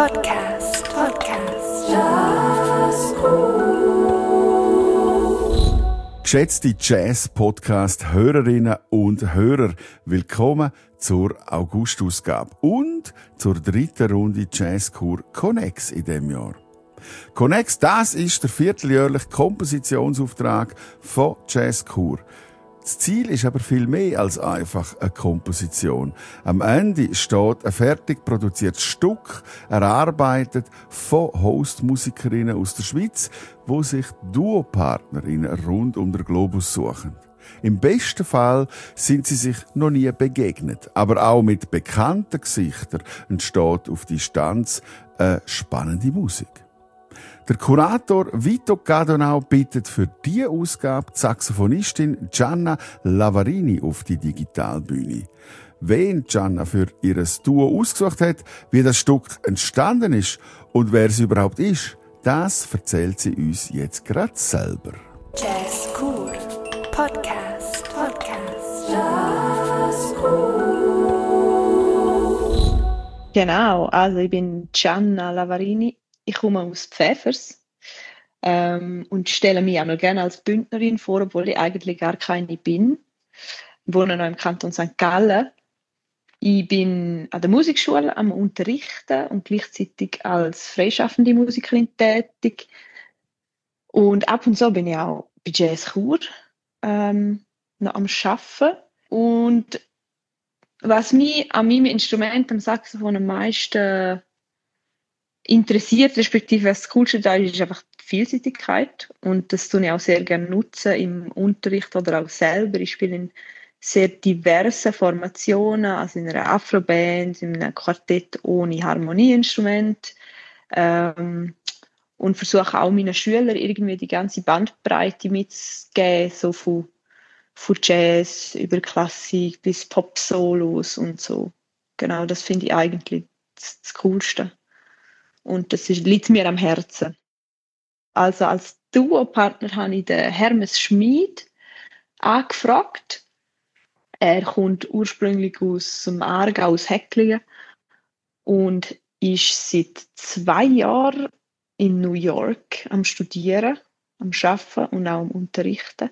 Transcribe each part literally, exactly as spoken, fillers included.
Podcast. Podcast. Jazzcool. Geschätzte Jazz-Podcast-Hörerinnen und Hörer, willkommen zur August-Ausgabe und zur dritten Runde Jazzkur Connex in diesem Jahr. Connex, das ist der vierteljährliche Kompositionsauftrag von Jazzkur. Das Ziel ist aber viel mehr als einfach eine Komposition. Am Ende steht ein fertig produziertes Stück, erarbeitet von Hostmusikerinnen aus der Schweiz, wo sich Duopartnerinnen rund um den Globus suchen. Im besten Fall sind sie sich noch nie begegnet, aber auch mit bekannten Gesichtern entsteht auf Distanz eine spannende Musik. Der Kurator Vito Cadonau bittet für diese Ausgabe die Saxophonistin Gianna Lavarini auf die Digitalbühne. Wen Gianna für ihr Duo ausgesucht hat, wie das Stück entstanden ist und wer sie überhaupt ist, das erzählt sie uns jetzt gerade selber. Jazzcool. Podcast. Podcast. Jazzcool. Genau, also ich bin Gianna Lavarini. Ich komme aus Pfäfers ähm, und stelle mich einmal gerne als Bündnerin vor, obwohl ich eigentlich gar keine bin. Ich wohne noch im Kanton Sankt Gallen. Ich bin an der Musikschule am Unterrichten und gleichzeitig als freischaffende Musikerin tätig. Und ab und zu bin ich auch bei Jazzkur ähm, noch am Arbeiten. Und was mich an meinem Instrument, am Saxophon, am meisten interessiert, respektive was das Coolste da ist, ist einfach die Vielseitigkeit. Und das tue ich auch sehr gerne nutzen im Unterricht oder auch selber. Ich spiele in sehr diversen Formationen, also in einer Afroband, in einem Quartett ohne Harmonieinstrument. Ähm, und versuche auch meinen Schülern irgendwie die ganze Bandbreite mitzugeben, so von, von Jazz über Klassik bis Pop-Solos und so. Genau, das finde ich eigentlich das, das Coolste. Und das ist, liegt mir am Herzen. Also als Duopartner habe ich den Hermes Schmid angefragt. Er kommt ursprünglich aus dem Aargau, aus Häcklingen und ist seit zwei Jahren in New York am Studieren, am Arbeiten und auch am Unterrichten.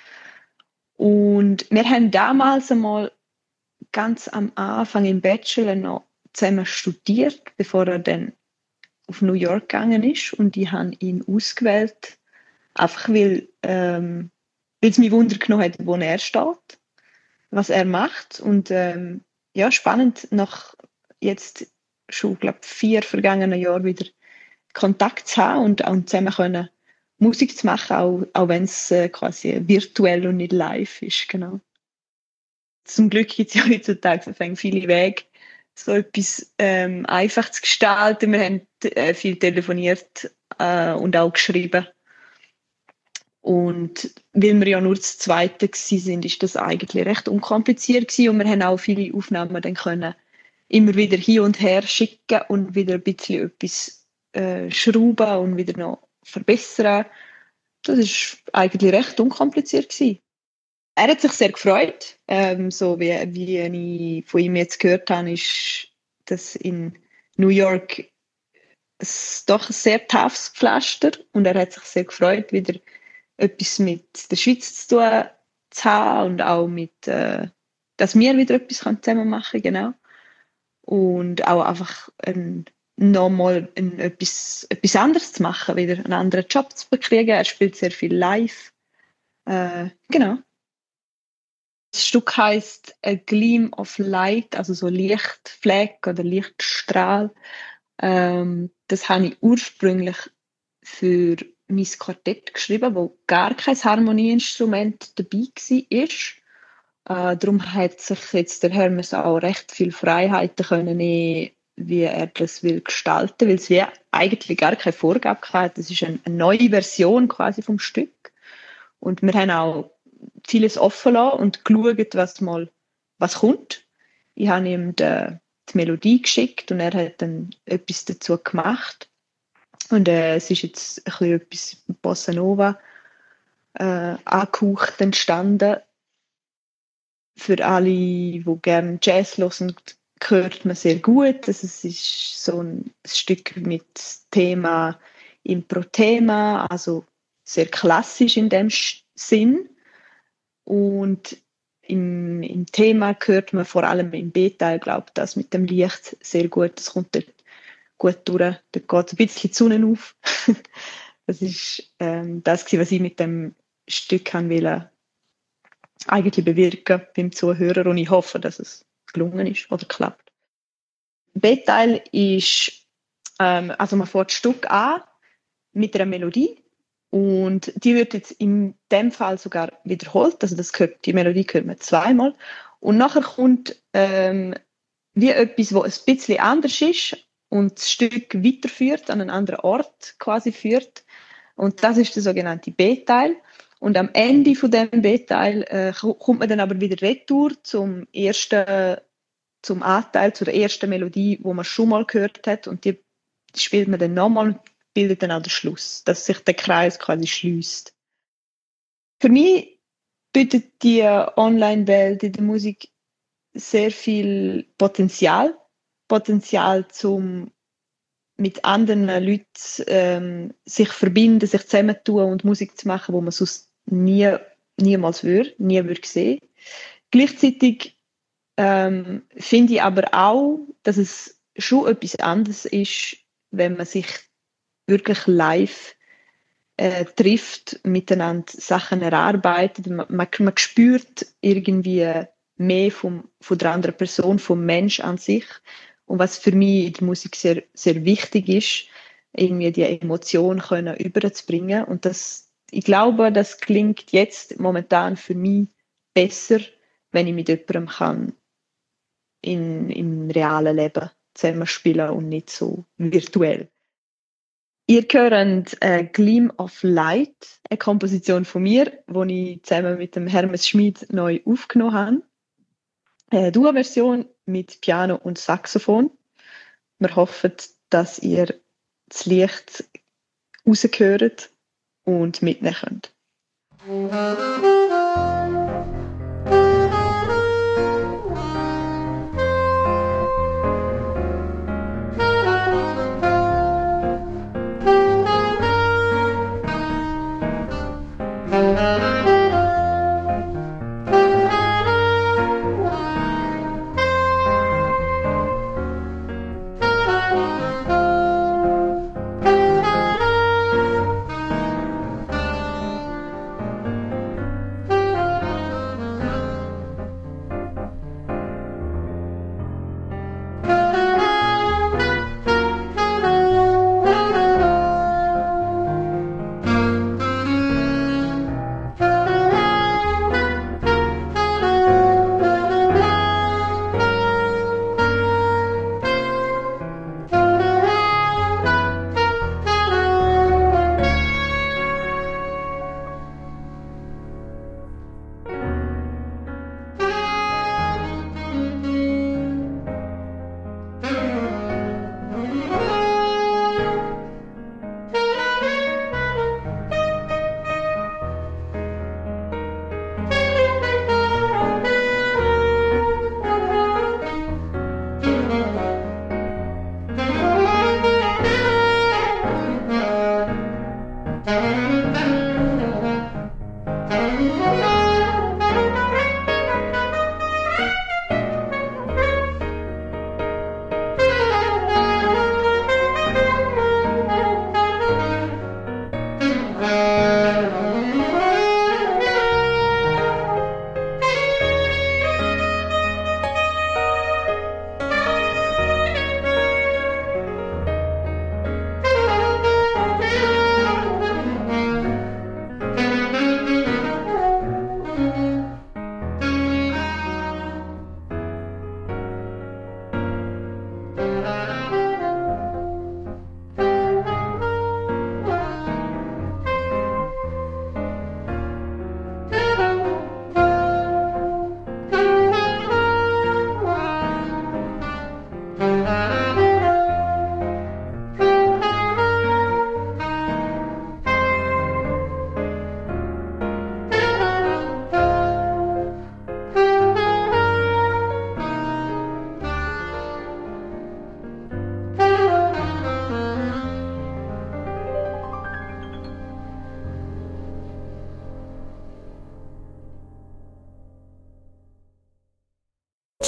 Und wir haben damals einmal ganz am Anfang im Bachelor noch zusammen studiert, bevor er dann auf New York gegangen ist, und ich habe ihn ausgewählt, einfach weil, ähm, weil es mich Wunder genommen hat, wo er steht, was er macht. Und ähm, ja, spannend, nach jetzt schon, glaube vier vergangenen Jahren wieder Kontakt zu haben und auch zusammen können Musik zu machen, auch, auch wenn es äh, quasi virtuell und nicht live ist. Genau. Zum Glück gibt es ja heutzutage viele Wege, so etwas ähm, einfach zu gestalten. Wir haben äh, viel telefoniert äh, und auch geschrieben. Und weil wir ja nur das Zweite gewesen sind, ist das eigentlich recht unkompliziert gewesen. Und wir haben auch viele Aufnahmen dann können immer wieder hin und her schicken und wieder ein bisschen etwas äh, schrauben und wieder noch verbessern. Das ist eigentlich recht unkompliziert gewesen. Er hat sich sehr gefreut. Ähm, so wie, wie ich von ihm jetzt gehört habe, ist das in New York es doch ein sehr toughes Pflaster. Und er hat sich sehr gefreut, wieder etwas mit der Schweiz zu tun zu haben und auch mit, äh, dass wir wieder etwas zusammen machen können. Genau. Und auch einfach ein, nochmal ein, etwas, etwas anderes zu machen, wieder einen anderen Job zu bekriegen. Er spielt sehr viel live. Äh, genau. Das Stück heisst A Gleam of Light, also so Lichtfleck oder Lichtstrahl. Ähm, das habe ich ursprünglich für mein Quartett geschrieben, wo gar kein Harmonieinstrument dabei war. Äh, darum hat sich jetzt der Hermes auch recht viel Freiheiten können nehmen, wie er das will gestalten, weil es wie eigentlich gar keine Vorgabe hatte. Das ist eine, eine neue Version quasi vom Stück. Und wir haben auch vieles offen lassen und geschaut, was mal was kommt. Ich habe ihm die, die Melodie geschickt und er hat dann etwas dazu gemacht. Und äh, es ist jetzt ein bisschen etwas Bossa Nova äh, angehaucht entstanden. Für alle, die gerne Jazz hören, hört man sehr gut. Also es ist so ein Stück mit Thema Impro-Thema, also sehr klassisch in dem Sinn. Und im, im Thema hört man vor allem im B-Teil, glaube ich, das mit dem Licht sehr gut. Das kommt dort gut durch. Dort geht ein bisschen die Sonne auf. Das ist ähm, das, was ich mit dem Stück wollte, eigentlich bewirken beim Zuhörer. Und ich hoffe, dass es gelungen ist oder klappt. B-Teil ist, ähm, also man fährt das Stück an mit einer Melodie. Und die wird jetzt in dem Fall sogar wiederholt. Also das gehört, die Melodie hört man zweimal. Und nachher kommt ähm, wie etwas, wo ein bisschen anders ist und das Stück weiterführt, an einen anderen Ort quasi führt. Und das ist der sogenannte B-Teil. Und am Ende von dem B-Teil äh, kommt man dann aber wieder retour zum ersten, zum A-Teil, zu der ersten Melodie, wo man schon mal gehört hat. Und die spielt man dann nochmal, bildet dann auch den Schluss, dass sich der Kreis quasi schließt. Für mich bietet die Online-Welt in der Musik sehr viel Potenzial. Potenzial, zum mit anderen Leuten ähm, sich verbinden, sich zusammentun und Musik zu machen, wo man sonst nie, niemals würde, nie würde sehen. Gleichzeitig ähm, finde ich aber auch, dass es schon etwas anderes ist, wenn man sich wirklich live äh, trifft, miteinander Sachen erarbeitet. Man, man, man spürt irgendwie mehr vom, von der anderen Person, vom Mensch an sich. Und was für mich in der Musik sehr, sehr wichtig ist, irgendwie die Emotion können überzubringen. Und das, ich glaube, das klingt jetzt momentan für mich besser, wenn ich mit jemandem kann in, im realen Leben zusammenspielen und nicht so virtuell. Ihr hört äh, Gleam of Light, eine Komposition von mir, die ich zusammen mit dem Hermes Schmid neu aufgenommen habe. Eine Duo-Version mit Piano und Saxophon. Wir hoffen, dass ihr das Licht raushört und mitnehmen könnt.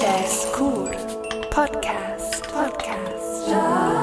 Jazzkur Podcast. Podcast.